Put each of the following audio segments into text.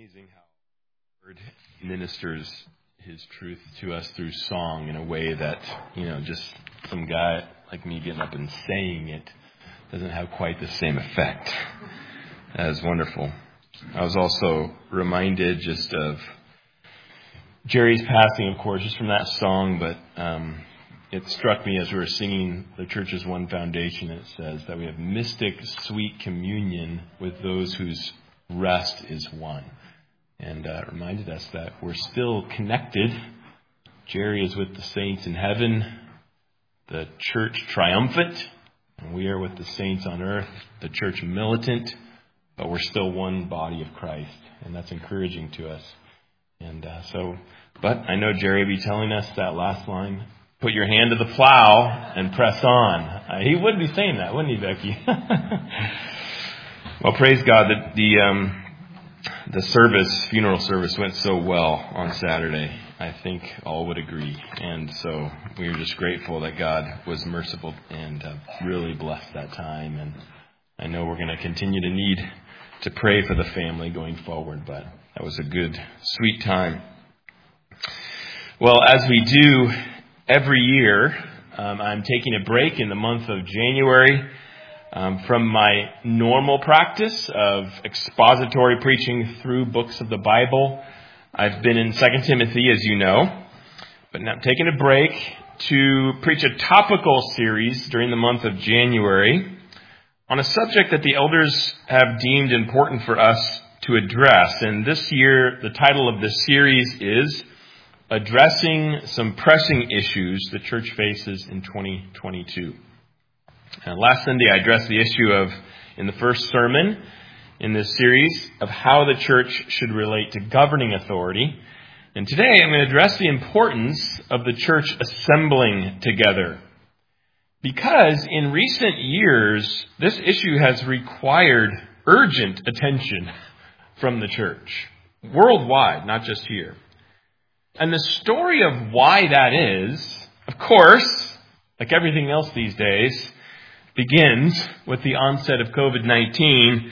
amazing how the Word ministers His truth to us through song in a way that, just some guy like me getting up and saying it doesn't have quite the same effect. That is wonderful. I was also reminded just of Jerry's passing, of course, just from that song, but it struck me as we were singing the church's One Foundation. It says that we have mystic, sweet communion with those whose rest is one. And it reminded us that we're still connected. Jerry is with the saints in heaven, the church triumphant, and we are with the saints on earth, the church militant, but we're still one body of Christ, and that's encouraging to us. And but I know Jerry will be telling us that last line, put your hand to the plow and press on. He would be saying that, wouldn't he, Becky? Well, praise God that the funeral service went so well on Saturday. I think all would agree. And so we are just grateful that God was merciful and really blessed that time. And I know we're going to continue to need to pray for the family going forward, but that was a good, sweet time. Well, as we do every year, I'm taking a break in the month of January from my normal practice of expository preaching through books of the Bible. I've been in 2 Timothy, as you know, but now I'm taking a break to preach a topical series during the month of January on a subject that the elders have deemed important for us to address. And this year, the title of this series is Addressing Some Pressing Issues the Church Faces in 2022. Last Sunday, I addressed the issue of, in the first sermon in this series, of how the church should relate to governing authority. And today, I'm going to address the importance of the church assembling together. Because in recent years, this issue has required urgent attention from the church, worldwide, not just here. And the story of why that is, of course, like everything else these days, begins with the onset of COVID-19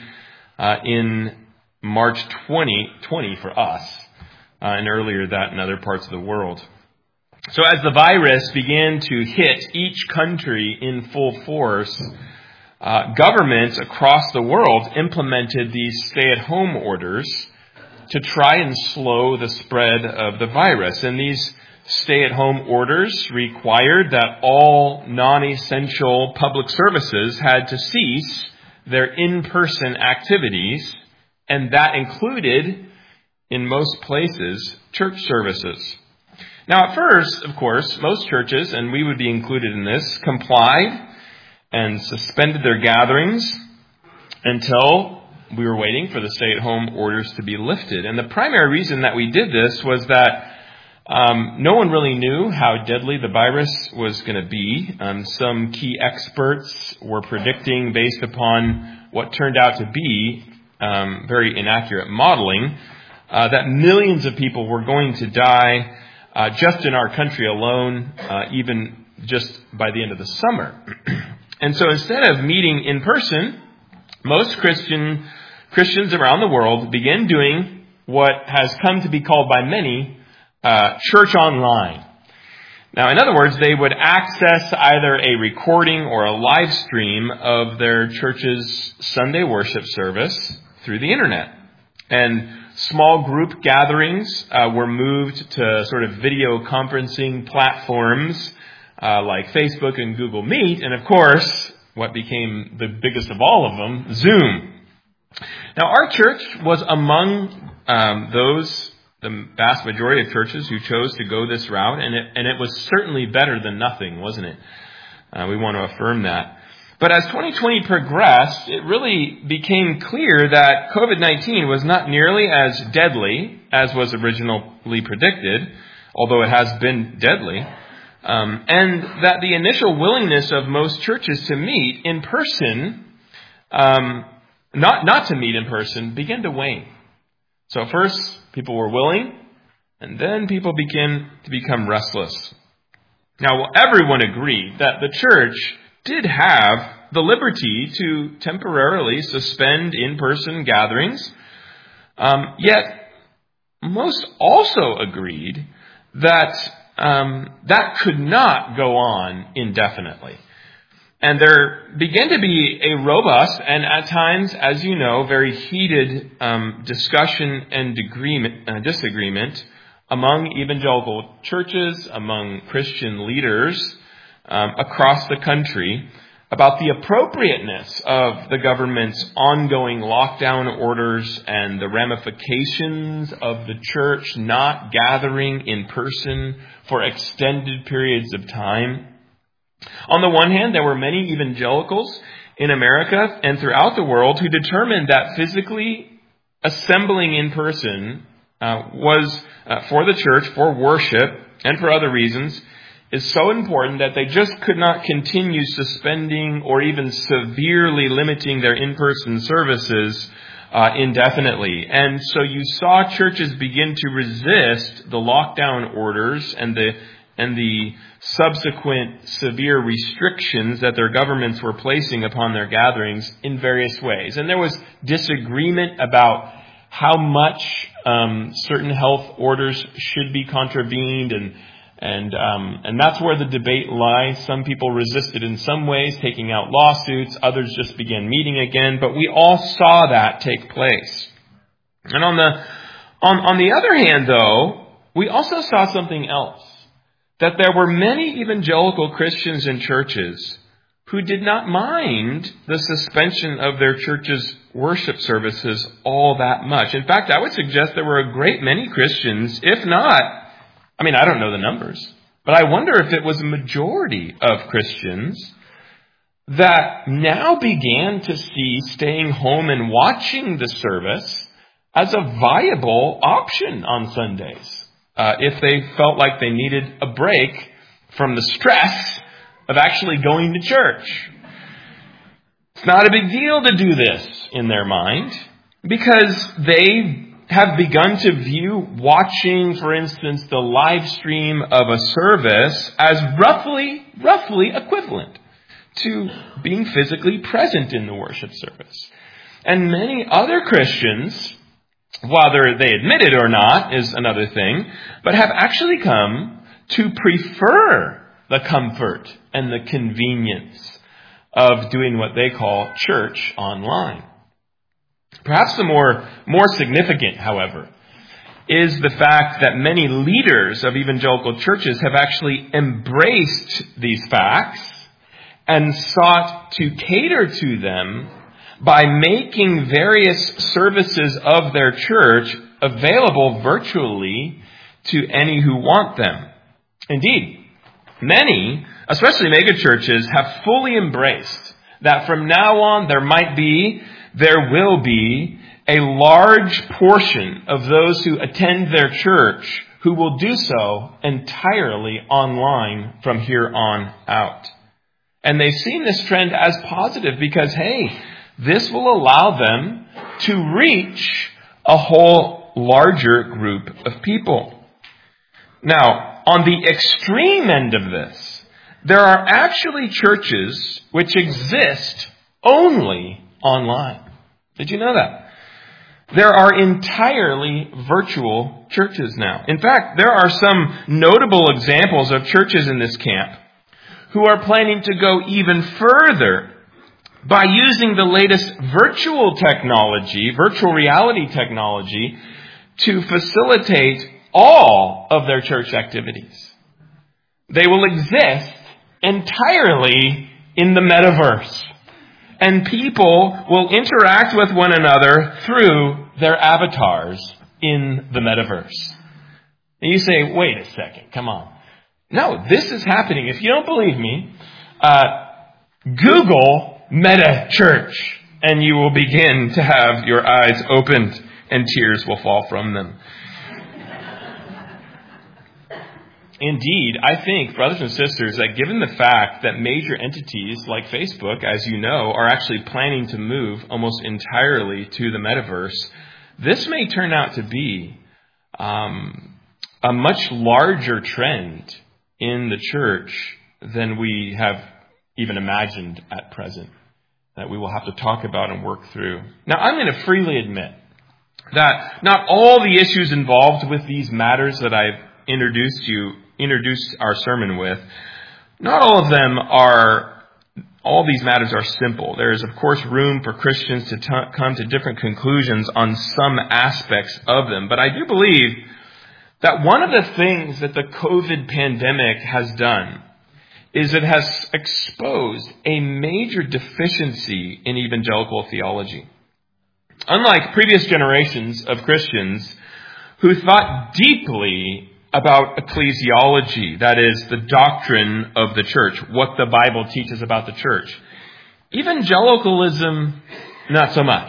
in March 2020 for us, and earlier that in other parts of the world. So as the virus began to hit each country in full force, governments across the world implemented these stay-at-home orders to try and slow the spread of the virus. And these stay-at-home orders required that all non-essential public services had to cease their in-person activities, and that included, in most places, church services. Now, at first, of course, most churches, and we would be included in this, complied and suspended their gatherings until we were waiting for the stay-at-home orders to be lifted. And the primary reason that we did this was that no one really knew how deadly the virus was going to be. Some key experts were predicting, based upon what turned out to be very inaccurate modeling, that millions of people were going to die just in our country alone, even just by the end of the summer. And so instead of meeting in person, most Christians around the world began doing what has come to be called by many church online. Now, in other words, they would access either a recording or a live stream of their church's Sunday worship service through the internet. And small group gatherings were moved to sort of video conferencing platforms like Facebook and Google Meet. And of course, what became the biggest of all of them, Zoom. Now, our church was among the vast majority of churches who chose to go this route, and it was certainly better than nothing, wasn't it? We want to affirm that. But as 2020 progressed, it really became clear that COVID-19 was not nearly as deadly as was originally predicted, although it has been deadly, and that the initial willingness of most churches to meet in person, not to meet in person, began to wane. So at first, people were willing, and then people began to become restless. Now, everyone agreed that the church did have the liberty to temporarily suspend in-person gatherings, yet most also agreed that that could not go on indefinitely. And there began to be a robust and at times, as you know, very heated discussion and disagreement among evangelical churches, among Christian leaders across the country about the appropriateness of the government's ongoing lockdown orders and the ramifications of the church not gathering in person for extended periods of time. On the one hand, there were many evangelicals in America and throughout the world who determined that physically assembling in person was for the church, for worship, and for other reasons, is so important that they just could not continue suspending or even severely limiting their in-person services indefinitely. And so you saw churches begin to resist the lockdown orders and the subsequent severe restrictions that their governments were placing upon their gatherings in various ways. And there was disagreement about how much certain health orders should be contravened, and that's where the debate lies. Some people resisted in some ways, taking out lawsuits. Others just began meeting again. But we all saw that take place. And on the other hand, though, we also saw something else. That there were many evangelical Christians and churches who did not mind the suspension of their church's worship services all that much. In fact, I would suggest there were a great many Christians, if not, I don't know the numbers, but I wonder if it was a majority of Christians that now began to see staying home and watching the service as a viable option on Sundays, if they felt like they needed a break from the stress of actually going to church. It's not a big deal to do this in their mind because they have begun to view watching, for instance, the live stream of a service as roughly equivalent to being physically present in the worship service. And many other Christians, whether they admit it or not is another thing, but have actually come to prefer the comfort and the convenience of doing what they call church online. Perhaps the more significant, however, is the fact that many leaders of evangelical churches have actually embraced these facts and sought to cater to them by making various services of their church available virtually to any who want them. Indeed, many, especially megachurches, have fully embraced that from now on there will be a large portion of those who attend their church who will do so entirely online from here on out. And they've seen this trend as positive because, hey, this will allow them to reach a whole larger group of people. Now, on the extreme end of this, there are actually churches which exist only online. Did you know that? There are entirely virtual churches now. In fact, there are some notable examples of churches in this camp who are planning to go even further by using the latest virtual reality technology, to facilitate all of their church activities. They will exist entirely in the metaverse. And people will interact with one another through their avatars in the metaverse. And you say, wait a second, come on. No, this is happening. If you don't believe me, Google Meta Church, and you will begin to have your eyes opened and tears will fall from them. Indeed, I think, brothers and sisters, that given the fact that major entities like Facebook, as you know, are actually planning to move almost entirely to the metaverse, this may turn out to be a much larger trend in the church than we have even imagined at present, that we will have to talk about and work through. Now, I'm going to freely admit that not all the issues involved with these matters that I've introduced our sermon with, not all these matters are simple. There is, of course, room for Christians to come to different conclusions on some aspects of them. But I do believe that one of the things that the COVID pandemic has done is it has exposed a major deficiency in evangelical theology. Unlike previous generations of Christians who thought deeply about ecclesiology, that is, the doctrine of the church, what the Bible teaches about the church, evangelicalism, not so much.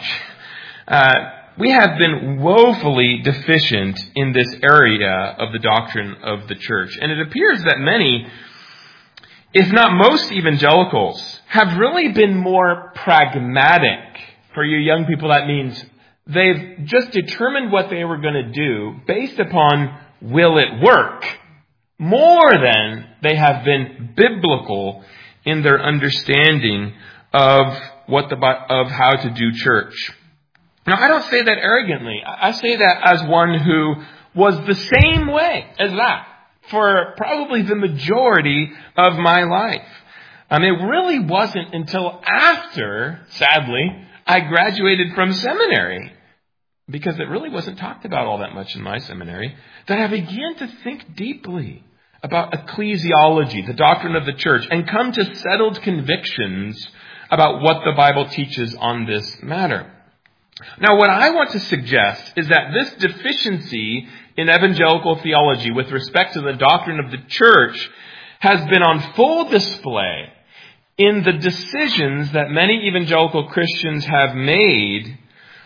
We have been woefully deficient in this area of the doctrine of the church. And it appears that many, if not most evangelicals, have really been more pragmatic. For you young people, that means they've just determined what they were going to do based upon will it work, more than they have been biblical in their understanding of of how to do church. Now, I don't say that arrogantly. I say that as one who was the same way as that for probably the majority of my life. It really wasn't until after, sadly, I graduated from seminary, because it really wasn't talked about all that much in my seminary, that I began to think deeply about ecclesiology, the doctrine of the church, and come to settled convictions about what the Bible teaches on this matter. Now, what I want to suggest is that this deficiency in evangelical theology with respect to the doctrine of the church has been on full display in the decisions that many evangelical Christians have made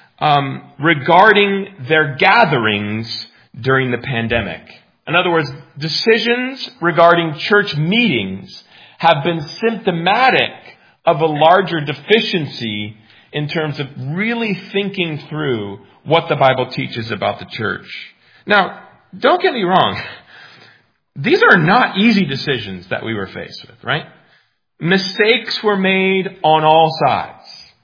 regarding their gatherings during the pandemic. In other words, decisions regarding church meetings have been symptomatic of a larger deficiency in terms of really thinking through what the Bible teaches about the church. Now, don't get me wrong. These are not easy decisions that we were faced with, right? Mistakes were made on all sides.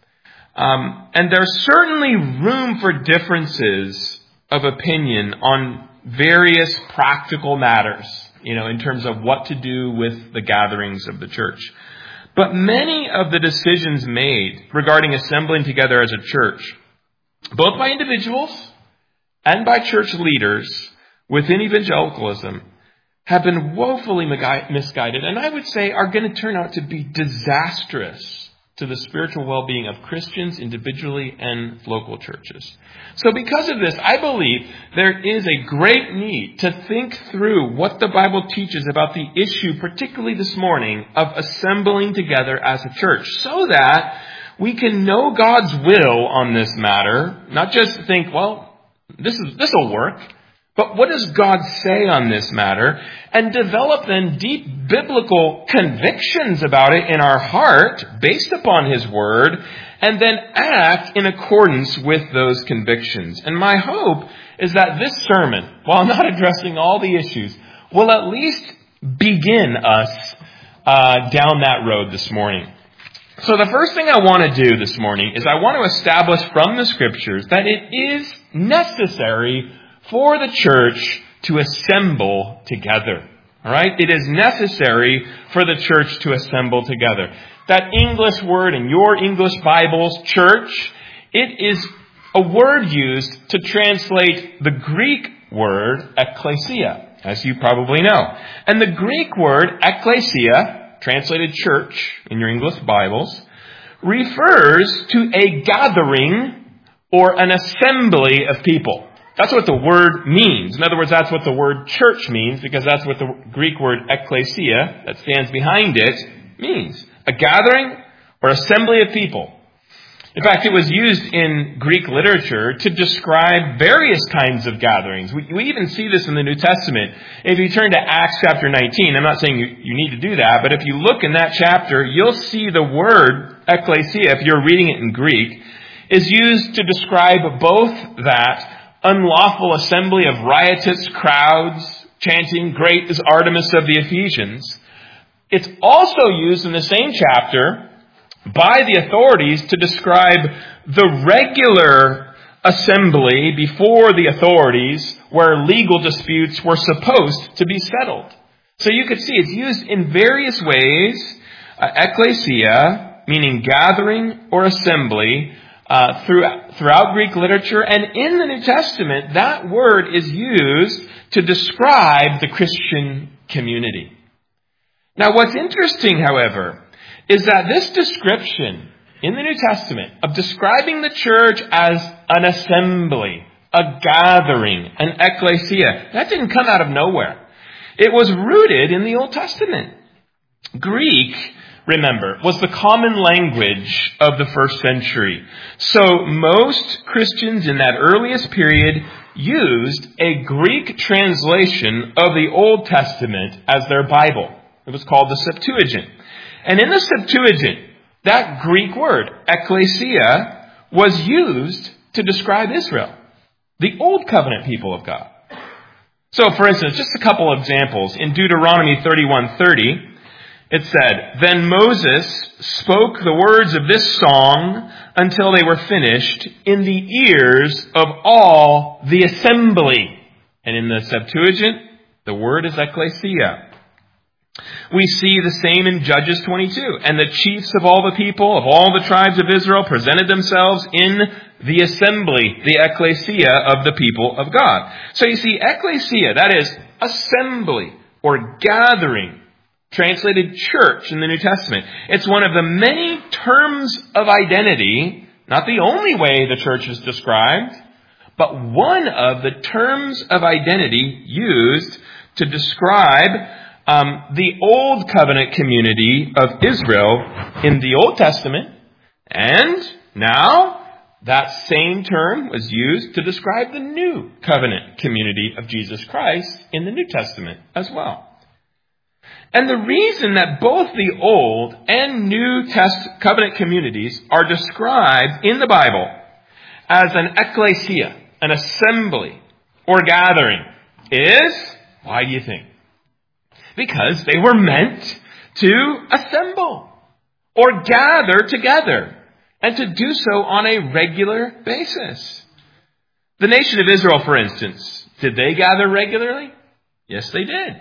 And there's certainly room for differences of opinion on various practical matters, in terms of what to do with the gatherings of the church. But many of the decisions made regarding assembling together as a church, both by individuals and by church leaders within evangelicalism, have been woefully misguided, and I would say are going to turn out to be disastrous to the spiritual well-being of Christians individually and local churches. So because of this, I believe there is a great need to think through what the Bible teaches about the issue, particularly this morning, of assembling together as a church, so that we can know God's will on this matter, not just think, well, this will work, but what does God say on this matter? And develop then deep biblical convictions about it in our heart based upon His Word, and then act in accordance with those convictions. And my hope is that this sermon, while not addressing all the issues, will at least begin us down that road this morning. So the first thing I want to do this morning is I want to establish from the Scriptures that it is necessary for the church to assemble together. All right? It is necessary for the church to assemble together. That English word in your English Bibles, church, it is a word used to translate the Greek word ecclesia, as you probably know. And the Greek word ecclesia, translated church in your English Bibles, refers to a gathering or an assembly of people. That's what the word means. In other words, that's what the word church means, because that's what the Greek word ecclesia, that stands behind it, means. A gathering or assembly of people. In fact, it was used in Greek literature to describe various kinds of gatherings. We even see this in the New Testament. If you turn to Acts chapter 19, I'm not saying you need to do that, but if you look in that chapter, you'll see the word ecclesia, if you're reading it in Greek, is used to describe both that unlawful assembly of riotous crowds chanting, "Great is Artemis of the Ephesians." It's also used in the same chapter by the authorities to describe the regular assembly before the authorities where legal disputes were supposed to be settled. So you could see it's used in various ways. Ecclesia, meaning gathering or assembly, throughout Greek literature. And in the New Testament, that word is used to describe the Christian community. Now, what's interesting, however, is that this description in the New Testament of describing the church as an assembly, a gathering, an ecclesia, that didn't come out of nowhere. It was rooted in the Old Testament. Greek, remember, was the common language of the first century. So most Christians in that earliest period used a Greek translation of the Old Testament as their Bible. It was called the Septuagint. And in the Septuagint, that Greek word, ecclesia, was used to describe Israel, the Old Covenant people of God. So, for instance, just a couple of examples. In Deuteronomy 31:30, it said, "Then Moses spoke the words of this song until they were finished in the ears of all the assembly." And in the Septuagint, the word is ecclesia. We see the same in Judges 22. "And the chiefs of all the people, of all the tribes of Israel, presented themselves in the assembly," the ecclesia of the people of God. So you see, ecclesia, that is assembly or gathering, translated church in the New Testament. It's one of the many terms of identity, not the only way the church is described, but one of the terms of identity used to describe the Old Covenant community of Israel in the Old Testament. And now that same term was used to describe the New Covenant community of Jesus Christ in the New Testament as well. And the reason that both the Old and New Covenant communities are described in the Bible as an ecclesia, an assembly or gathering, is, why do you think? Because they were meant to assemble or gather together and to do so on a regular basis. The nation of Israel, for instance, did they gather regularly? Yes, they did.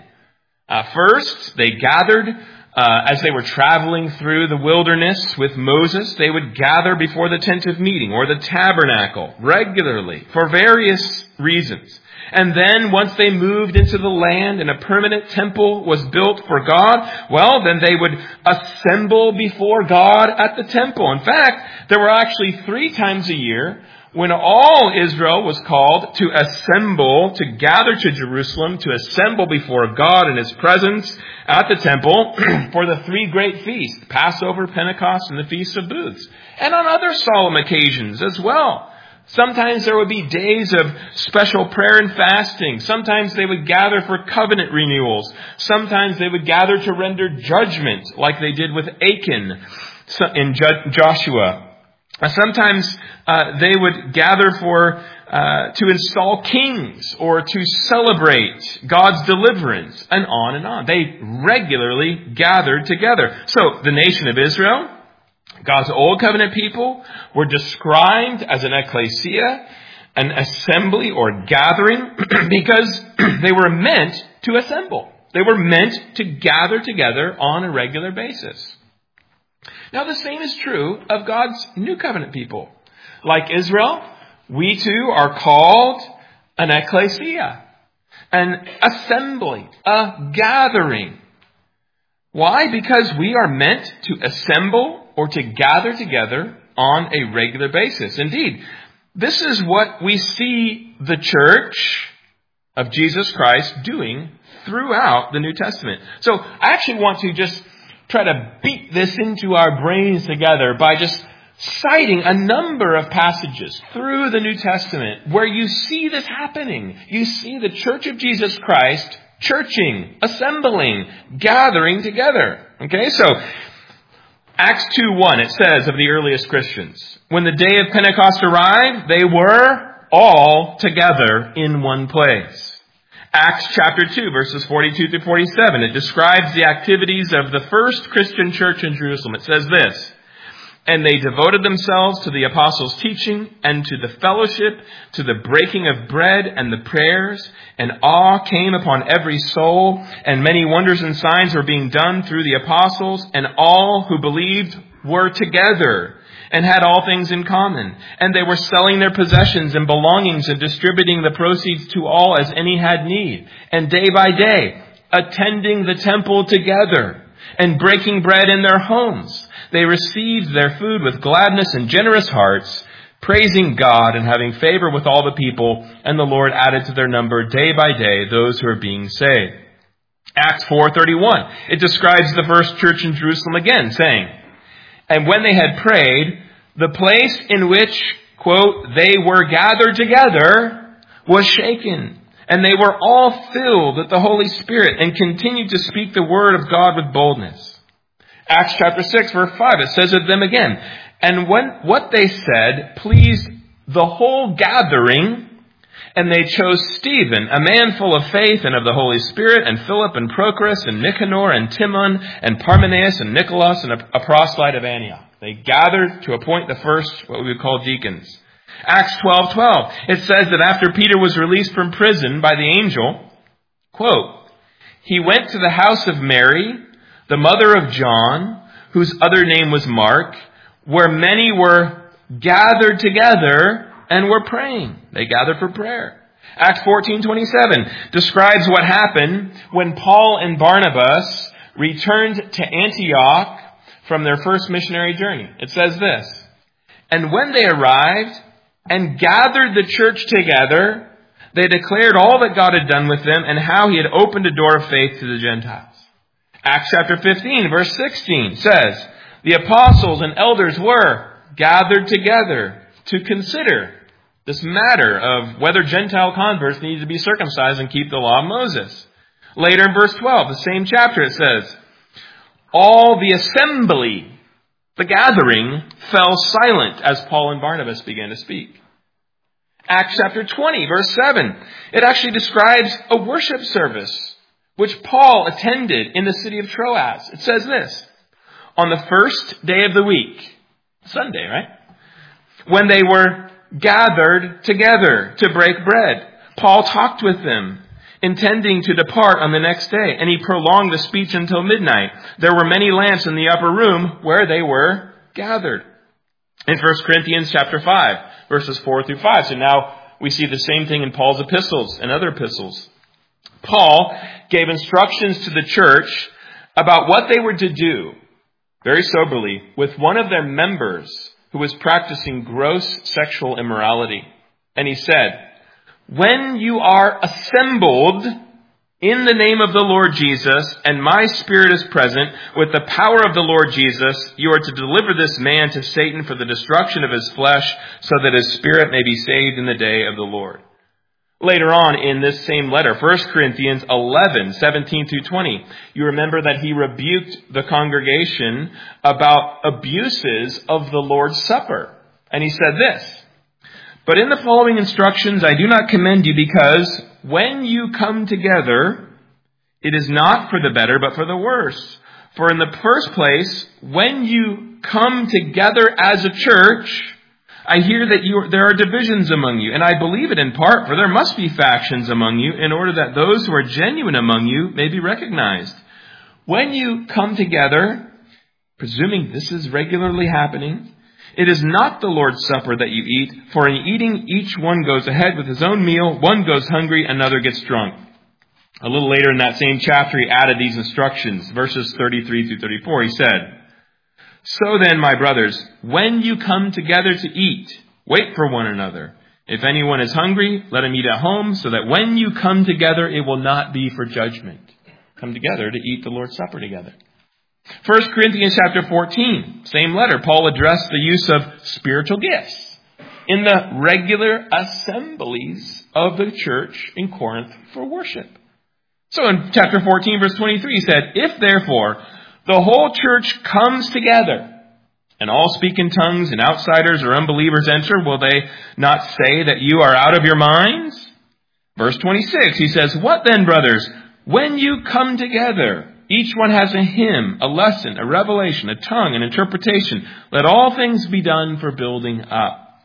First, they gathered as they were traveling through the wilderness with Moses. They would gather before the tent of meeting or the tabernacle regularly for various reasons. And then once they moved into the land and a permanent temple was built for God, well, then they would assemble before God at the temple. In fact, there were actually 3 times a year when all Israel was called to assemble, to gather to Jerusalem, to assemble before God in His presence at the temple for the 3 great feasts, Passover, Pentecost, and the Feast of Booths, and on other solemn occasions as well. Sometimes there would be days of special prayer and fasting. Sometimes they would gather for covenant renewals. Sometimes they would gather to render judgment, like they did with Achan in Joshua. Sometimes they would gather to install kings or to celebrate God's deliverance, and on and on. They regularly gathered together. So the nation of Israel, God's Old Covenant people, were described as an ecclesia, an assembly or gathering, because they were meant to assemble. They were meant to gather together on a regular basis. Now the same is true of God's New Covenant people. Like Israel, we too are called an ecclesia, an assembly, a gathering. Why? Because we are meant to assemble or to gather together on a regular basis. Indeed, this is what we see the church of Jesus Christ doing throughout the New Testament. So I actually want to just try to beat this into our brains together by just citing a number of passages through the New Testament where you see this happening. You see the church of Jesus Christ churching, assembling, gathering together. Okay, so Acts 2:1, it says of the earliest Christians, when the day of Pentecost arrived, they were all together in one place. Acts chapter 2, verses 42 through 47, it describes the activities of the first Christian church in Jerusalem. It says this: And they devoted themselves to the apostles' teaching and to the fellowship, to the breaking of bread and the prayers. And awe came upon every soul, and many wonders and signs were being done through the apostles, and all who believed were together and had all things in common. And they were selling their possessions and belongings and distributing the proceeds to all as any had need. And day by day, attending the temple together and breaking bread in their homes, they received their food with gladness and generous hearts, praising God and having favor with all the people. And the Lord added to their number day by day those who are being saved. Acts 4:31. It describes the first church in Jerusalem again, saying, and when they had prayed, the place in which, quote, they were gathered together was shaken. And they were all filled with the Holy Spirit and continued to speak the word of God with boldness. Acts chapter 6, verse 5, it says of them again, and when what they said pleased the whole gathering, and they chose Stephen, a man full of faith and of the Holy Spirit, and Philip and Prochorus and Nicanor and Timon and Parmenas and Nicholas and a proselyte of Antioch. They gathered to appoint the first, what we would call deacons. Acts 12:12, it says that after Peter was released from prison by the angel, quote, he went to the house of Mary, the mother of John, whose other name was Mark, where many were gathered together and were praying. They gathered for prayer. Acts 14:27 describes what happened when Paul and Barnabas returned to Antioch from their first missionary journey. It says this, and when they arrived and gathered the church together, they declared all that God had done with them and how he had opened a door of faith to the Gentiles. Acts chapter 15, verse 16 says, the apostles and elders were gathered together to consider this matter of whether Gentile converts needed to be circumcised and keep the law of Moses. Later in verse 12, the same chapter, it says, all the assembly, the gathering, fell silent as Paul and Barnabas began to speak. Acts chapter 20, verse 7, it actually describes a worship service which Paul attended in the city of Troas. It says this, on the first day of the week, Sunday, right? When they were gathered together to break bread, Paul talked with them, intending to depart on the next day, and he prolonged the speech until midnight. There were many lamps in the upper room where they were gathered. In 1 Corinthians chapter 5, verses 4 through 5. So now we see the same thing in Paul's epistles and other epistles. Paul gave instructions to the church about what they were to do, very soberly, with one of their members who was practicing gross sexual immorality. And he said, when you are assembled in the name of the Lord Jesus, and my spirit is present, with the power of the Lord Jesus, you are to deliver this man to Satan for the destruction of his flesh, so that his spirit may be saved in the day of the Lord. Later on in this same letter, 1 Corinthians 11, 17 through 20, you remember that he rebuked the congregation about abuses of the Lord's Supper. And he said this, but in the following instructions I do not commend you, because when you come together, it is not for the better, but for the worse. For in the first place, when you come together as a church, I hear that there are divisions among you, and I believe it in part, for there must be factions among you, in order that those who are genuine among you may be recognized. When you come together, presuming this is regularly happening, it is not the Lord's Supper that you eat, for in eating each one goes ahead with his own meal, one goes hungry, another gets drunk. A little later in that same chapter, he added these instructions, verses 33 through 34. He said, so then, my brothers, when you come together to eat, wait for one another. If anyone is hungry, let him eat at home, so that when you come together, it will not be for judgment. Come together to eat the Lord's Supper together. 1 Corinthians chapter 14, same letter, Paul addressed the use of spiritual gifts in the regular assemblies of the church in Corinth for worship. So in chapter 14, verse 23, he said, if therefore the whole church comes together, and all speak in tongues, and outsiders or unbelievers enter, will they not say that you are out of your minds? Verse 26, he says, what then, brothers? When you come together, Each one has a hymn, a lesson, a revelation, a tongue, an interpretation. Let all things be done for building up.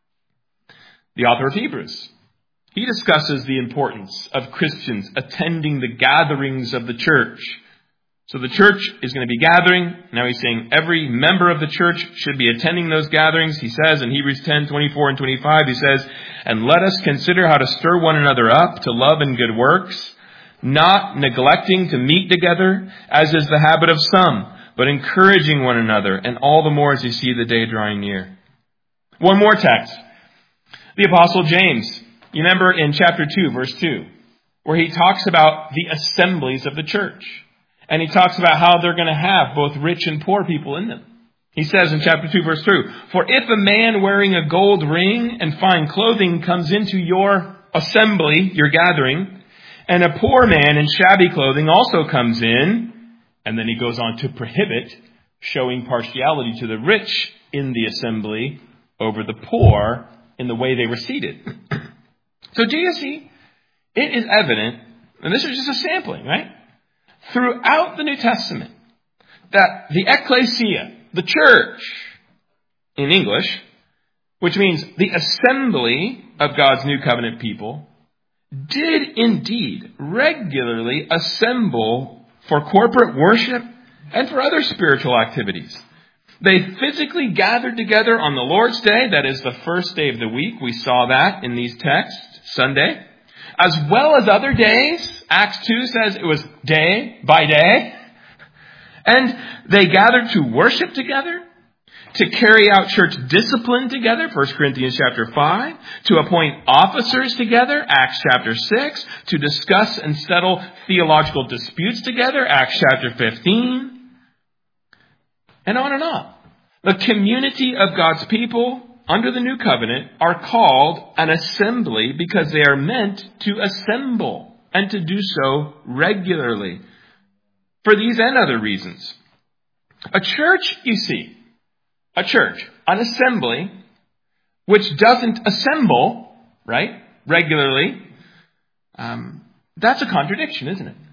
The author of Hebrews, he discusses the importance of Christians attending the gatherings of the church. So the church is going to be gathering. Now he's saying every member of the church should be attending those gatherings. He says in Hebrews 10, 24 and 25, he says, and let us consider how to stir one another up to love and good works, not neglecting to meet together, as is the habit of some, but encouraging one another, and all the more as you see the day drawing near. One more text. The Apostle James, you remember in chapter 2, verse 2, where he talks about the assemblies of the church. And he talks about how they're going to have both rich and poor people in them. He says in chapter 2, verse 2, for if a man wearing a gold ring and fine clothing comes into your assembly, your gathering, and a poor man in shabby clothing also comes in, and then he goes on to prohibit showing partiality to the rich in the assembly over the poor in the way they were seated. So do you see? It is evident, and this is just a sampling, right? Throughout the New Testament, that the ecclesia, the church, in English, which means the assembly of God's new covenant people, did indeed regularly assemble for corporate worship and for other spiritual activities. They physically gathered together on the Lord's Day, that is the first day of the week. We saw that in these texts, Sunday. As well as other days. Acts 2 says it was day by day. And they gathered to worship together, to carry out church discipline together, 1 Corinthians chapter 5, to appoint officers together, Acts chapter 6, to discuss and settle theological disputes together, Acts chapter 15, and on and on. The community of God's people under the new covenant are called an assembly because they are meant to assemble and to do so regularly for these and other reasons. A church, you see, an assembly, which doesn't assemble, right, regularly, that's a contradiction, isn't it?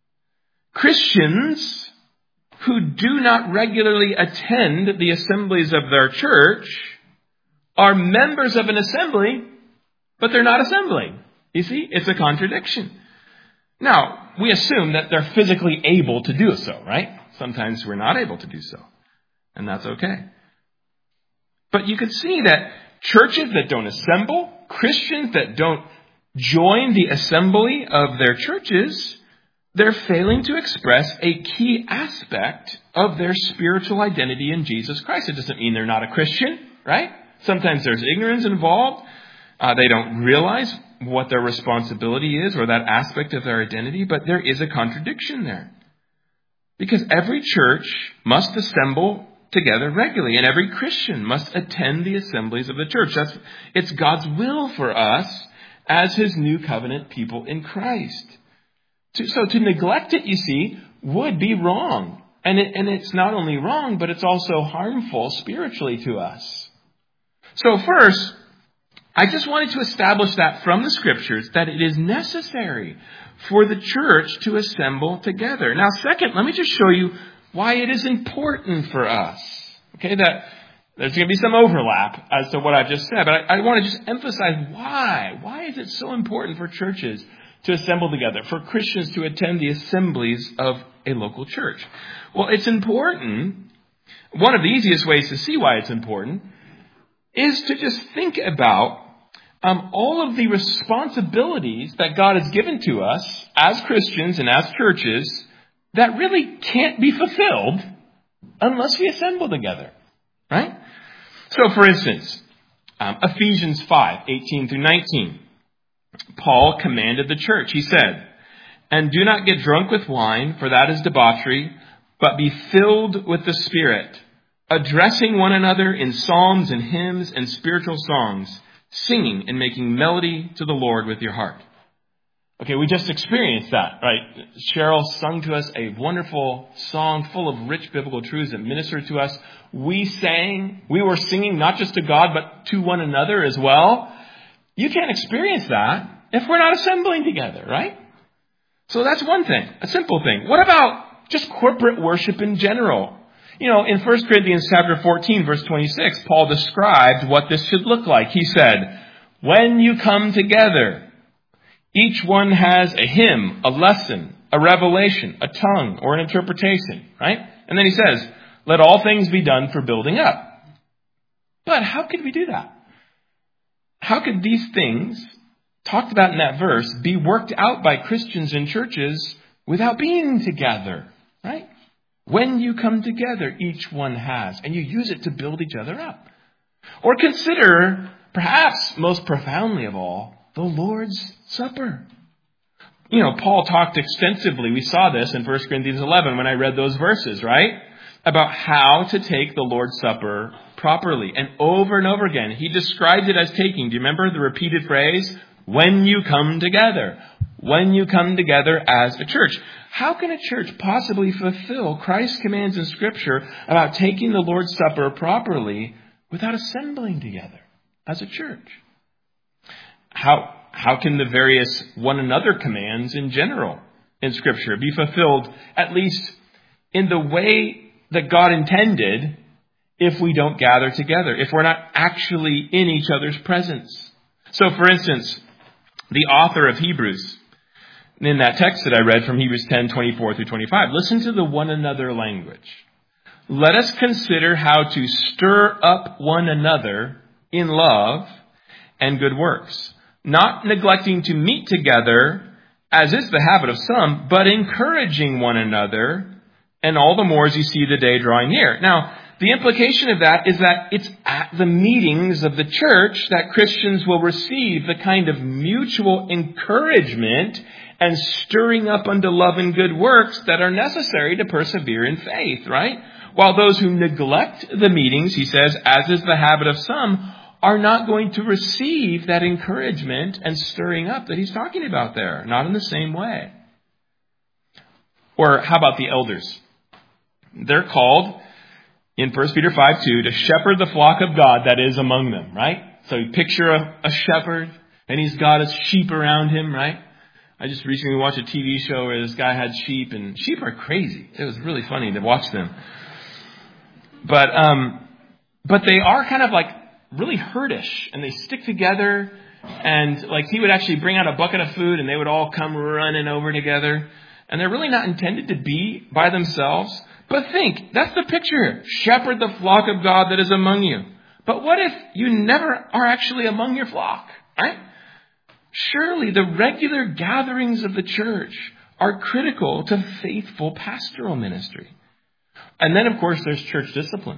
Christians who do not regularly attend the assemblies of their church are members of an assembly, but they're not assembling. You see, it's a contradiction. Now, we assume that they're physically able to do so, right? Sometimes we're not able to do so, and that's okay. But you can see that churches that don't assemble, Christians that don't join the assembly of their churches, they're failing to express a key aspect of their spiritual identity in Jesus Christ. It doesn't mean they're not a Christian, right? Sometimes there's ignorance involved. They don't realize what their responsibility is or that aspect of their identity, but there is a contradiction there. Because every church must assemble together regularly, and every Christian must attend the assemblies of the church. It's God's will for us as His new covenant people in Christ. So to neglect it, you see, would be wrong. And it's not only wrong, but it's also harmful spiritually to us. So first, I just wanted to establish that from the Scriptures, that it is necessary for the church to assemble together. Now, second, let me just show you why it is important for us. Okay, that there's going to be some overlap as to what I've just said, but I want to just emphasize why. Why is it so important for churches to assemble together, for Christians to attend the assemblies of a local church? Well, it's important. One of the easiest ways to see why it's important is to just think about all of the responsibilities that God has given to us as Christians and as churches that really can't be fulfilled unless we assemble together, right? So, for instance, Ephesians 5, 18 through 19, Paul commanded the church. He said, "And do not get drunk with wine, for that is debauchery, but be filled with the Spirit, addressing one another in psalms and hymns and spiritual songs, singing and making melody to the Lord with your heart." Okay, we just experienced that, right? Cheryl sung to us a wonderful song full of rich biblical truths that ministered to us. We were singing not just to God, but to one another as well. You can't experience that if we're not assembling together, right? So that's one thing, a simple thing. What about just corporate worship in general. In 1 Corinthians chapter 14, verse 26, Paul described what this should look like. He said, when you come together, each one has a hymn, a lesson, a revelation, a tongue, or an interpretation, right? And then he says, let all things be done for building up. But how could we do that? How could these things talked about in that verse be worked out by Christians in churches without being together, right? When you come together, each one has, and you use it to build each other up. Or consider, perhaps most profoundly of all, the Lord's Supper. Paul talked extensively, we saw this in 1 Corinthians 11 when I read those verses, right? About how to take the Lord's Supper properly. And over again, he described it as taking, do you remember the repeated phrase? When you come together. When you come together as a church. How can a church possibly fulfill Christ's commands in Scripture about taking the Lord's Supper properly without assembling together as a church? How can the various one another commands in general in Scripture be fulfilled, at least in the way that God intended, if we don't gather together, if we're not actually in each other's presence? So, for instance, the author of Hebrews, in that text that I read from Hebrews 10:24 through 25, listen to the one another language. Let us consider how to stir up one another in love and good works, not neglecting to meet together, as is the habit of some, but encouraging one another, and all the more as you see the day drawing near. Now, the implication of that is that it's at the meetings of the church that Christians will receive the kind of mutual encouragement and stirring up unto love and good works that are necessary to persevere in faith, right? While those who neglect the meetings, he says, as is the habit of some, are not going to receive that encouragement and stirring up that he's talking about there. Not in the same way. Or how about the elders? They're called in 1 Peter 5:2 to shepherd the flock of God that is among them, right? So you picture a shepherd and he's got his sheep around him, right? I just recently watched a TV show where this guy had sheep, and sheep are crazy. It was really funny to watch them. But they are kind of like really herdish, and they stick together, and like he would actually bring out a bucket of food and they would all come running over together, and they're really not intended to be by themselves. But think, that's the picture. Shepherd the flock of God that is among you. But what if you never are actually among your flock, right? Surely the regular gatherings of the church are critical to faithful pastoral ministry. And then, of course, there's church discipline.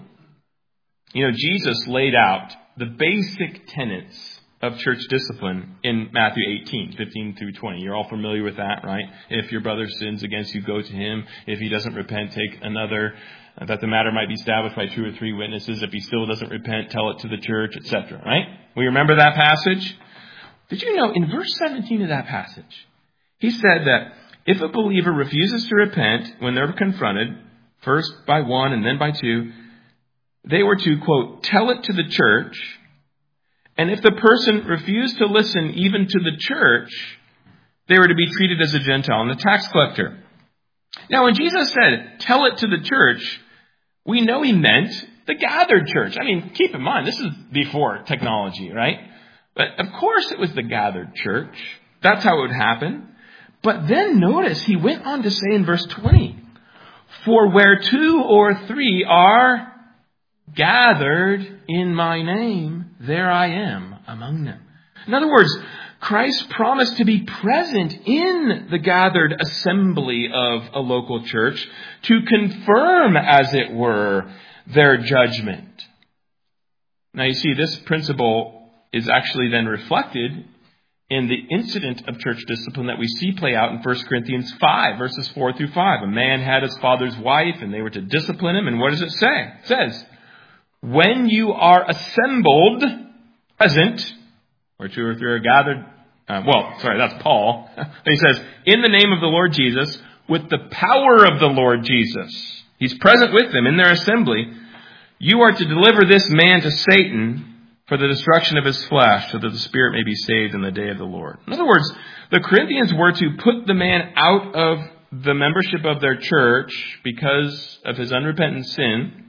Jesus laid out the basic tenets of church discipline in Matthew 18:15 through 20. You're all familiar with that, right? If your brother sins against you, go to him. If he doesn't repent, take another, that the matter might be established by 2 or 3 witnesses. If he still doesn't repent, tell it to the church, etc., right? We remember that passage? Did you know in verse 17 of that passage, he said that if a believer refuses to repent when they're confronted, first by 1 and then by 2, they were to, quote, tell it to the church. And if the person refused to listen even to the church, they were to be treated as a Gentile and a tax collector. Now, when Jesus said, tell it to the church, we know he meant the gathered church. I mean, keep in mind, this is before technology, right? But of course it was the gathered church. That's how it would happen. But then notice he went on to say in verse 20, for where 2 or 3 are gathered in my name, there I am among them. In other words, Christ promised to be present in the gathered assembly of a local church to confirm, as it were, their judgment. Now you see, this principle is actually then reflected in the incident of church discipline that we see play out in 1 Corinthians 5, verses 4 through 5. A man had his father's wife, and they were to discipline him. And what does it say? It says, when you are assembled, present, where 2 or 3 are gathered, that's Paul. He says, in the name of the Lord Jesus, with the power of the Lord Jesus. He's present with them in their assembly. You are to deliver this man to Satan for the destruction of his flesh, so that the spirit may be saved in the day of the Lord. In other words, the Corinthians were to put the man out of the membership of their church, because of his unrepentant sin,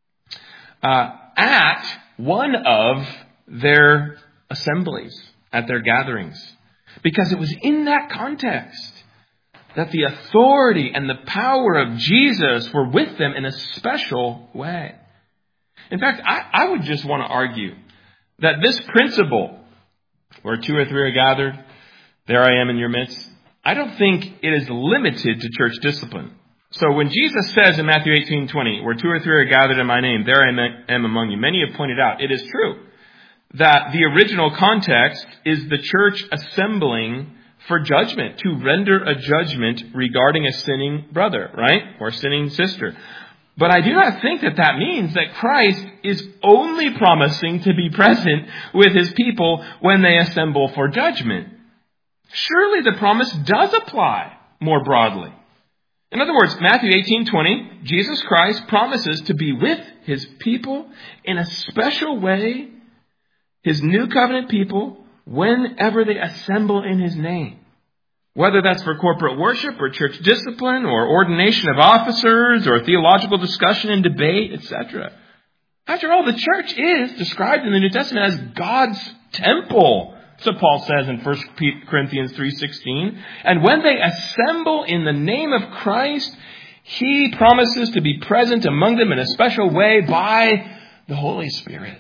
at one of their assemblies, at their gatherings. Because it was in that context that the authority and the power of Jesus were with them in a special way. In fact, I would just want to argue that this principle, where 2 or 3 are gathered, there I am in your midst, I don't think it is limited to church discipline. So when Jesus says in Matthew 18:20, where 2 or 3 are gathered in my name, there I am among you. Many have pointed out, it is true that the original context is the church assembling for judgment, to render a judgment regarding a sinning brother, right? Or sinning sister. But I do not think that that means that Christ is only promising to be present with his people when they assemble for judgment. Surely the promise does apply more broadly. In other words, Matthew 18:20, Jesus Christ promises to be with his people in a special way, his new covenant people, whenever they assemble in his name. Whether that's for corporate worship or church discipline or ordination of officers or theological discussion and debate, etc. After all, the church is described in the New Testament as God's temple. So Paul says in 1 Corinthians 3:16, and when they assemble in the name of Christ, he promises to be present among them in a special way by the Holy Spirit.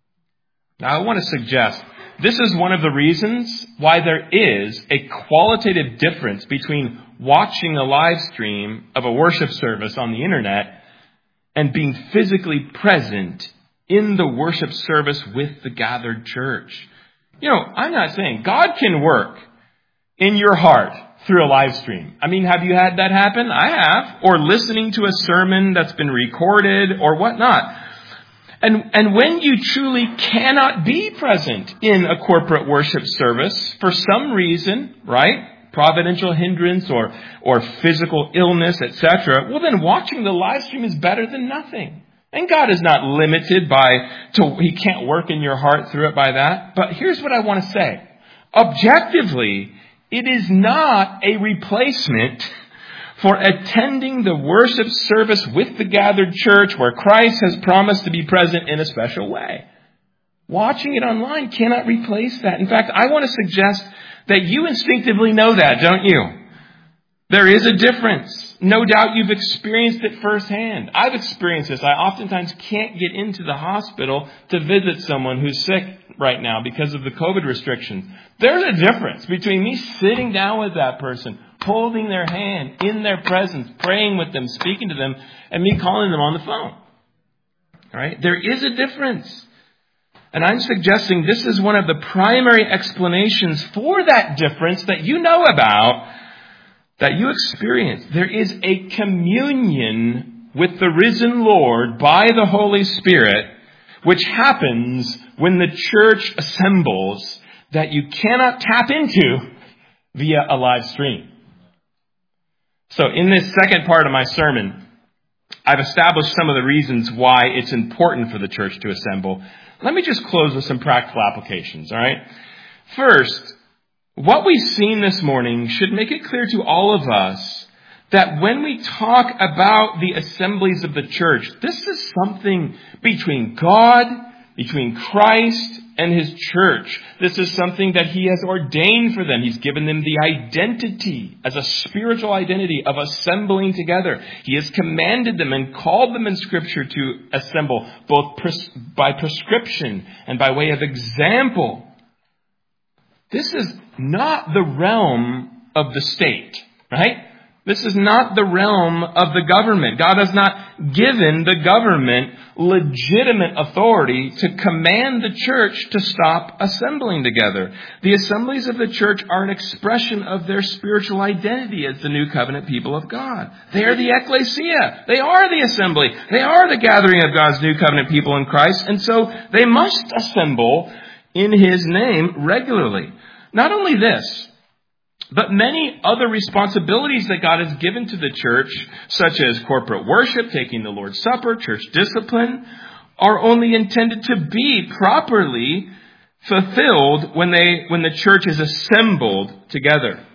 Now I want to suggest this is one of the reasons why there is a qualitative difference between watching a live stream of a worship service on the internet and being physically present in the worship service with the gathered church. You know, I'm not saying God can work in your heart through a live stream. I mean, have you had that happen? I have. Or listening to a sermon that's been recorded or whatnot. And when you truly cannot be present in a corporate worship service for some reason, right? Providential hindrance or physical illness, etc. Well, then watching the live stream is better than nothing. And God is not limited he can't work in your heart through it by that. But here's what I want to say. Objectively, it is not a replacement for attending the worship service with the gathered church where Christ has promised to be present in a special way. Watching it online cannot replace that. In fact, I want to suggest that you instinctively know that, don't you? There is a difference. No doubt you've experienced it firsthand. I've experienced this. I oftentimes can't get into the hospital to visit someone who's sick right now because of the COVID restrictions. There's a difference between me sitting down with that person, holding their hand in their presence, praying with them, speaking to them, and me calling them on the phone. All right? There is a difference. And I'm suggesting this is one of the primary explanations for that difference that you know about, that you experience. There is a communion with the risen Lord by the Holy Spirit, which happens when the church assembles, that you cannot tap into via a live stream. So in this second part of my sermon, I've established some of the reasons why it's important for the church to assemble. Let me just close with some practical applications, all right? First, what we've seen this morning should make it clear to all of us that when we talk about the assemblies of the church, this is something between God, between Christ, and his church. This is something that he has ordained for them. He's given them the identity, as a spiritual identity of assembling together. He has commanded them and called them in Scripture to assemble, both by prescription and by way of example. This is not the realm of the state, right? This is not the realm of the government. God has not given the government legitimate authority to command the church to stop assembling together. The assemblies of the church are an expression of their spiritual identity as the new covenant people of God. They are the ecclesia. They are the assembly. They are the gathering of God's new covenant people in Christ. And so they must assemble in his name regularly. Not only this, but many other responsibilities that God has given to the church, such as corporate worship, taking the Lord's Supper, church discipline, are only intended to be properly fulfilled when the church is assembled together.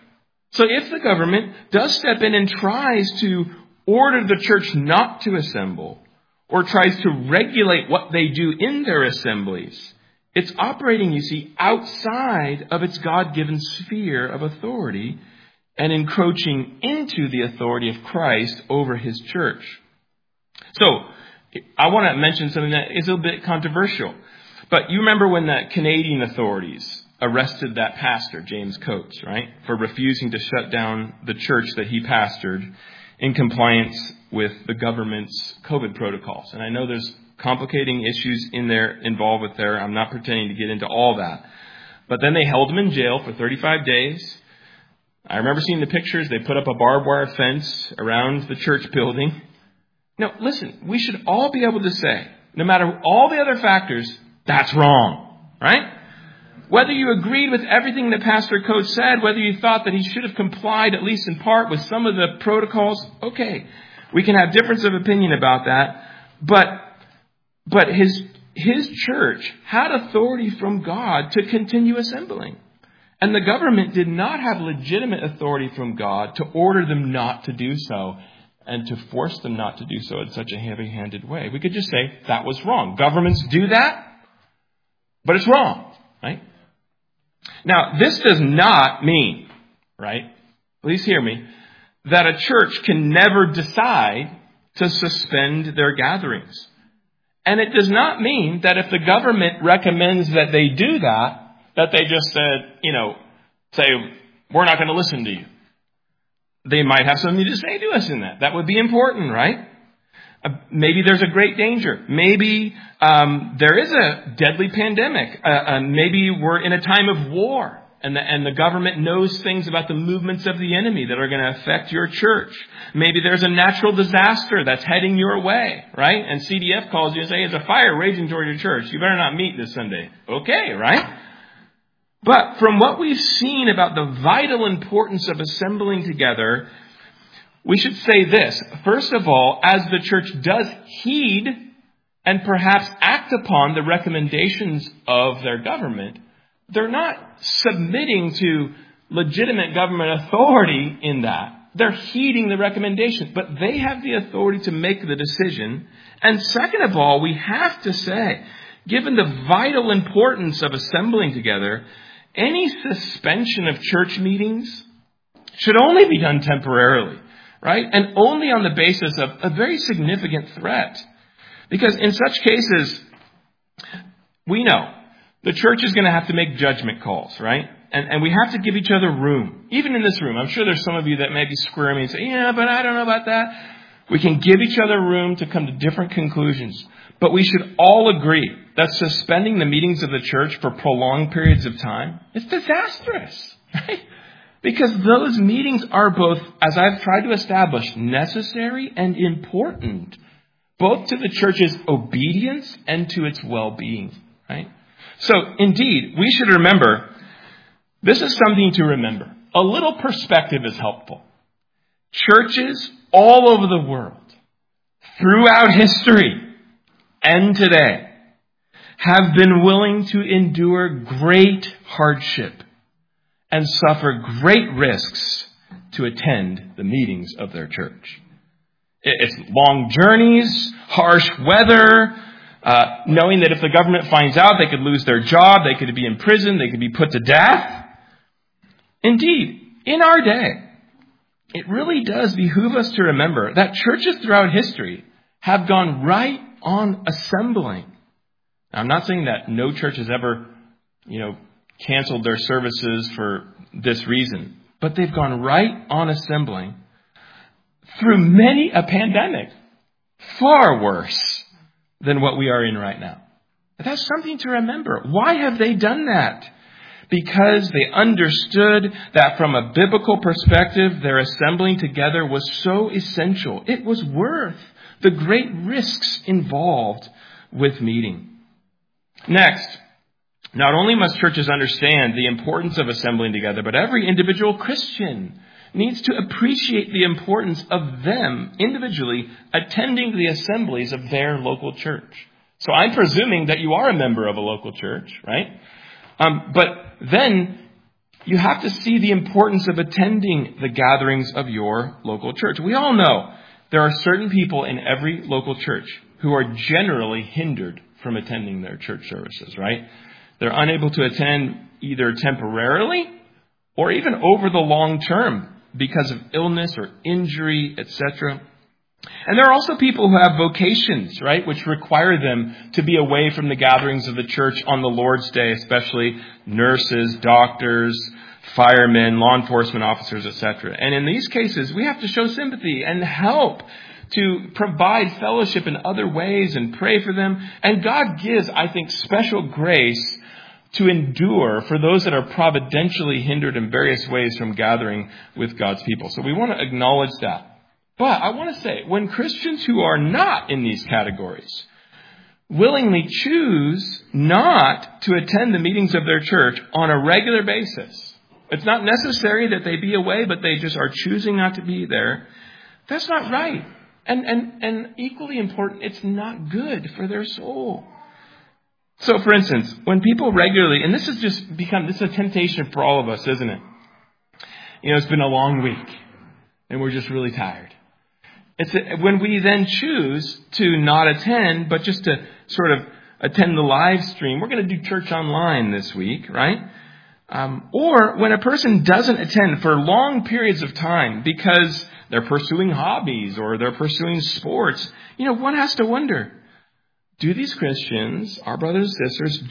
So if the government does step in and tries to order the church not to assemble, or tries to regulate what they do in their assemblies, it's operating, you see, outside of its God-given sphere of authority and encroaching into the authority of Christ over his church. So, I want to mention something that is a bit controversial. But you remember when the Canadian authorities arrested that pastor, James Coates, right, for refusing to shut down the church that he pastored in compliance with the government's COVID protocols. And I know there's complicating issues involved with there. I'm not pretending to get into all that. But then they held him in jail for 35 days. I remember seeing the pictures. They put up a barbed wire fence around the church building. Now, listen, we should all be able to say, no matter all the other factors, that's wrong, right? Whether you agreed with everything that Pastor Coates said, whether you thought that he should have complied, at least in part, with some of the protocols, okay, we can have difference of opinion about that. But his church had authority from God to continue assembling. And the government did not have legitimate authority from God to order them not to do so and to force them not to do so in such a heavy-handed way. We could just say that was wrong. Governments do that, but it's wrong, right? Now, this does not mean, right, please hear me, that a church can never decide to suspend their gatherings. And it does not mean that if the government recommends that they do that they just said, say, we're not going to listen to you. They might have something to say to us in that. That would be important, right? Maybe there's a great danger. Maybe there is a deadly pandemic. Maybe we're in a time of war. And the government knows things about the movements of the enemy that are going to affect your church. Maybe there's a natural disaster that's heading your way, right? And CDF calls you and says, hey, there's a fire raging toward your church. You better not meet this Sunday. Okay, right? But from what we've seen about the vital importance of assembling together, we should say this. First of all, as the church does heed and perhaps act upon the recommendations of their government, they're not submitting to legitimate government authority in that. They're heeding the recommendation, but they have the authority to make the decision. And second of all, we have to say, given the vital importance of assembling together, any suspension of church meetings should only be done temporarily, right? And only on the basis of a very significant threat. Because in such cases, we know the church is going to have to make judgment calls, right? And we have to give each other room. Even in this room, I'm sure there's some of you that may be squirming and say, yeah, but I don't know about that. We can give each other room to come to different conclusions. But we should all agree that suspending the meetings of the church for prolonged periods of time is disastrous, right? Because those meetings are both, as I've tried to establish, necessary and important, both to the church's obedience and to its well-being, right? So, indeed, we should remember, this is something to remember. A little perspective is helpful. Churches all over the world, throughout history and today, have been willing to endure great hardship and suffer great risks to attend the meetings of their church. It's long journeys, harsh weather, knowing that if the government finds out, they could lose their job, they could be imprisoned, they could be put to death. Indeed, in our day, it really does behoove us to remember that churches throughout history have gone right on assembling. Now, I'm not saying that no church has ever, canceled their services for this reason, but they've gone right on assembling through many a pandemic, far worse than what we are in right now. But that's something to remember. Why have they done that? Because they understood that from a biblical perspective, their assembling together was so essential. It was worth the great risks involved with meeting. Next, not only must churches understand the importance of assembling together, but every individual Christian needs to appreciate the importance of them individually attending the assemblies of their local church. So I'm presuming that you are a member of a local church, right? But then you have to see the importance of attending the gatherings of your local church. We all know there are certain people in every local church who are generally hindered from attending their church services, right? They're unable to attend either temporarily or even over the long term because of illness or injury, etc. And there are also people who have vocations, right, which require them to be away from the gatherings of the church on the Lord's Day, especially nurses, doctors, firemen, law enforcement officers, etc. And in these cases, we have to show sympathy and help to provide fellowship in other ways and pray for them. And God gives, I think, special grace to endure for those that are providentially hindered in various ways from gathering with God's people. So we want to acknowledge that. But I want to say, when Christians who are not in these categories willingly choose not to attend the meetings of their church on a regular basis, it's not necessary that they be away, but they just are choosing not to be there, that's not right. And equally important, it's not good for their soul. So, for instance, when people regularly, and this is a temptation for all of us, isn't it? It's been a long week, and we're just really tired. When we then choose to not attend, but just to sort of attend the live stream, we're going to do church online this week, right? Or when a person doesn't attend for long periods of time because they're pursuing hobbies or they're pursuing sports, one has to wonder, do these Christians, our brothers and sisters,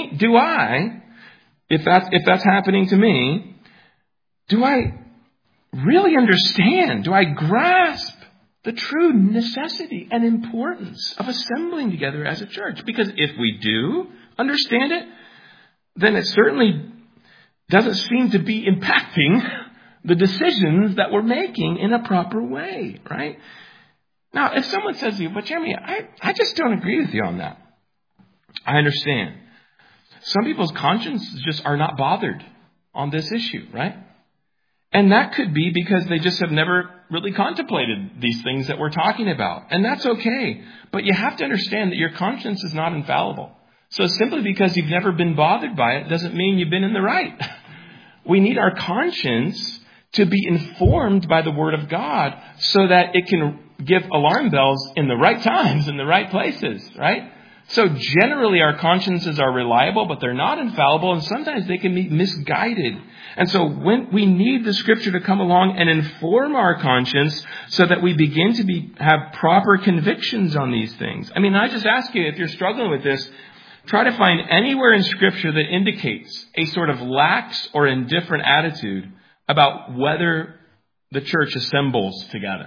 if that's happening to me, do I really understand? Do I grasp the true necessity and importance of assembling together as a church? Because if we do understand it, then it certainly doesn't seem to be impacting the decisions that we're making in a proper way, right? Now, if someone says to you, but Jeremy, I just don't agree with you on that. I understand. Some people's consciences just are not bothered on this issue, right? And that could be because they just have never really contemplated these things that we're talking about. And that's okay. But you have to understand that your conscience is not infallible. So simply because you've never been bothered by it doesn't mean you've been in the right. We need our conscience to be informed by the Word of God so that it can give alarm bells in the right times, in the right places, right? So generally our consciences are reliable, but they're not infallible, and sometimes they can be misguided. And so when we need the Scripture to come along and inform our conscience so that we begin to have proper convictions on these things. I mean, I just ask you, if you're struggling with this, try to find anywhere in Scripture that indicates a sort of lax or indifferent attitude about whether the church assembles together.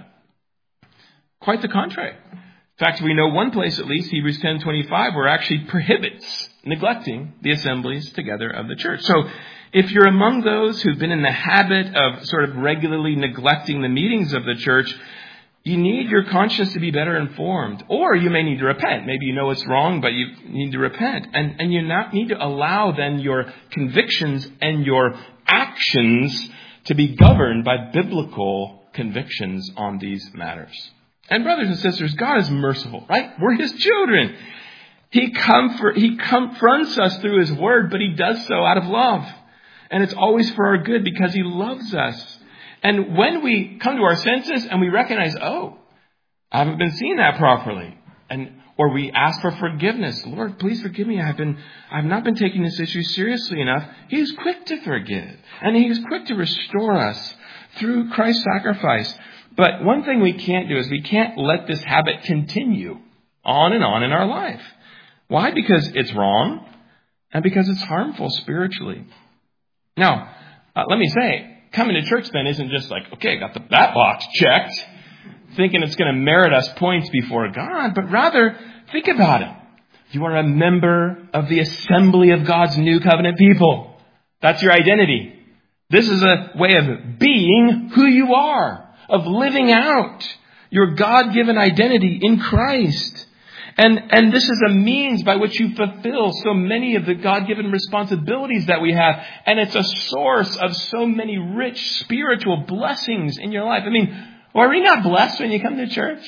Quite the contrary. In fact, we know one place at least, Hebrews 10:25, where it actually prohibits neglecting the assemblies together of the church. So if you're among those who've been in the habit of sort of regularly neglecting the meetings of the church, you need your conscience to be better informed. Or you may need to repent. Maybe you know it's wrong, but you need to repent. And you need to allow then your convictions and your actions to be governed by biblical convictions on these matters. And brothers and sisters, God is merciful, right? We're His children. He confronts us through His Word, but He does so out of love. And it's always for our good because He loves us. And when we come to our senses and we recognize, oh, I haven't been seeing that properly, or we ask for forgiveness, Lord, please forgive me. I've not been taking this issue seriously enough. He's quick to forgive, and He's quick to restore us through Christ's sacrifice. But one thing we can't do is we can't let this habit continue on in our life. Why? Because it's wrong and because it's harmful spiritually. Now, let me say, coming to church then isn't just like, okay, got that box checked, thinking it's going to merit us points before God, but rather think about it. You are a member of the assembly of God's new covenant people. That's your identity. This is a way of being who you are, of living out your God-given identity in Christ. And this is a means by which you fulfill so many of the God-given responsibilities that we have. And it's a source of so many rich spiritual blessings in your life. I mean, are we not blessed when you come to church?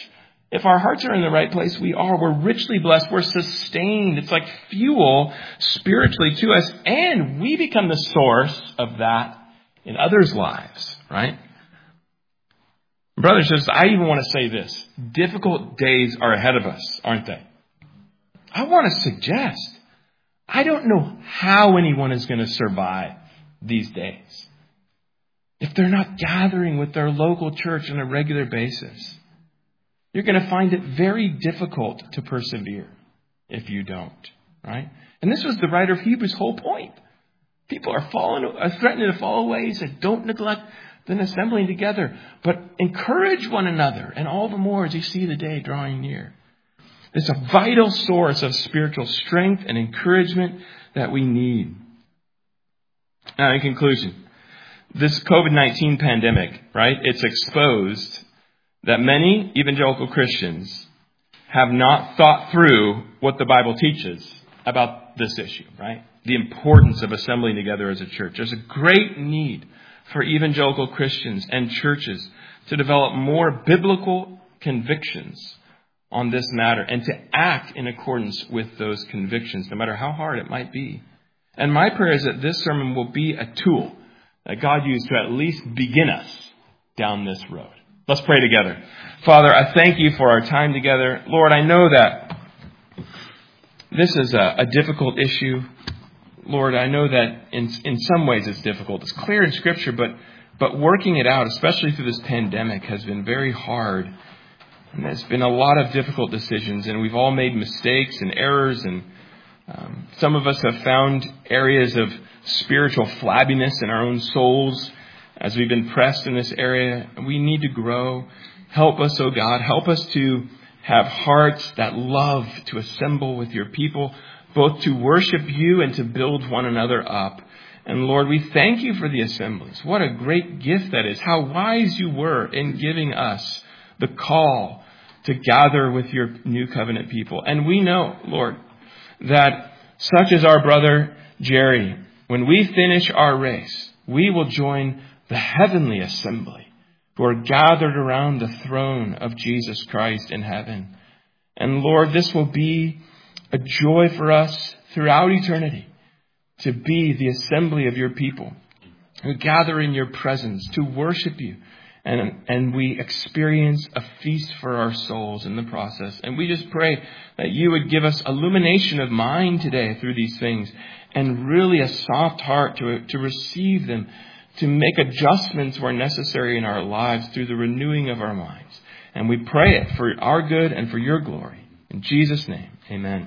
If our hearts are in the right place, we're richly blessed. We're sustained. It's like fuel spiritually to us. And we become the source of that in others' lives, right? Brothers and sisters, I even want to say this. Difficult days are ahead of us, aren't they? I want to suggest, I don't know how anyone is going to survive these days if they're not gathering with their local church on a regular basis. You're going to find it very difficult to persevere if you don't, right? And this was the writer of Hebrews' whole point. People are threatening to fall away. He said, don't neglect the assembling together, but encourage one another, and all the more as you see the day drawing near. It's a vital source of spiritual strength and encouragement that we need. Now, in conclusion, this COVID-19 pandemic, right, it's exposed that many evangelical Christians have not thought through what the Bible teaches about this issue, right? The importance of assembling together as a church. There's a great need for evangelical Christians and churches to develop more biblical convictions on this matter and to act in accordance with those convictions, no matter how hard it might be. And my prayer is that this sermon will be a tool that God used to at least begin us down this road. Let's pray together. Father, I thank you for our time together. Lord, I know that this is a difficult issue. Lord, I know that in some ways it's difficult. It's clear in Scripture, but working it out, especially through this pandemic, has been very hard. And there's been a lot of difficult decisions, and we've all made mistakes and errors, and some of us have found areas of spiritual flabbiness in our own souls as we've been pressed in this area. We need to grow. Help us, oh God. Help us to have hearts that love to assemble with your people, both to worship you and to build one another up. And Lord, we thank you for the assemblies. What a great gift that is. How wise you were in giving us the call to gather with your new covenant people. And we know, Lord, that such as our brother Jerry, when we finish our race, we will join the heavenly assembly who are gathered around the throne of Jesus Christ in heaven. And Lord, this will be a joy for us throughout eternity to be the assembly of your people who gather in your presence to worship you. And we experience a feast for our souls in the process. And we just pray that you would give us illumination of mind today through these things and really a soft heart to receive them, to make adjustments where necessary in our lives through the renewing of our minds. And we pray it for our good and for your glory. In Jesus' name, amen.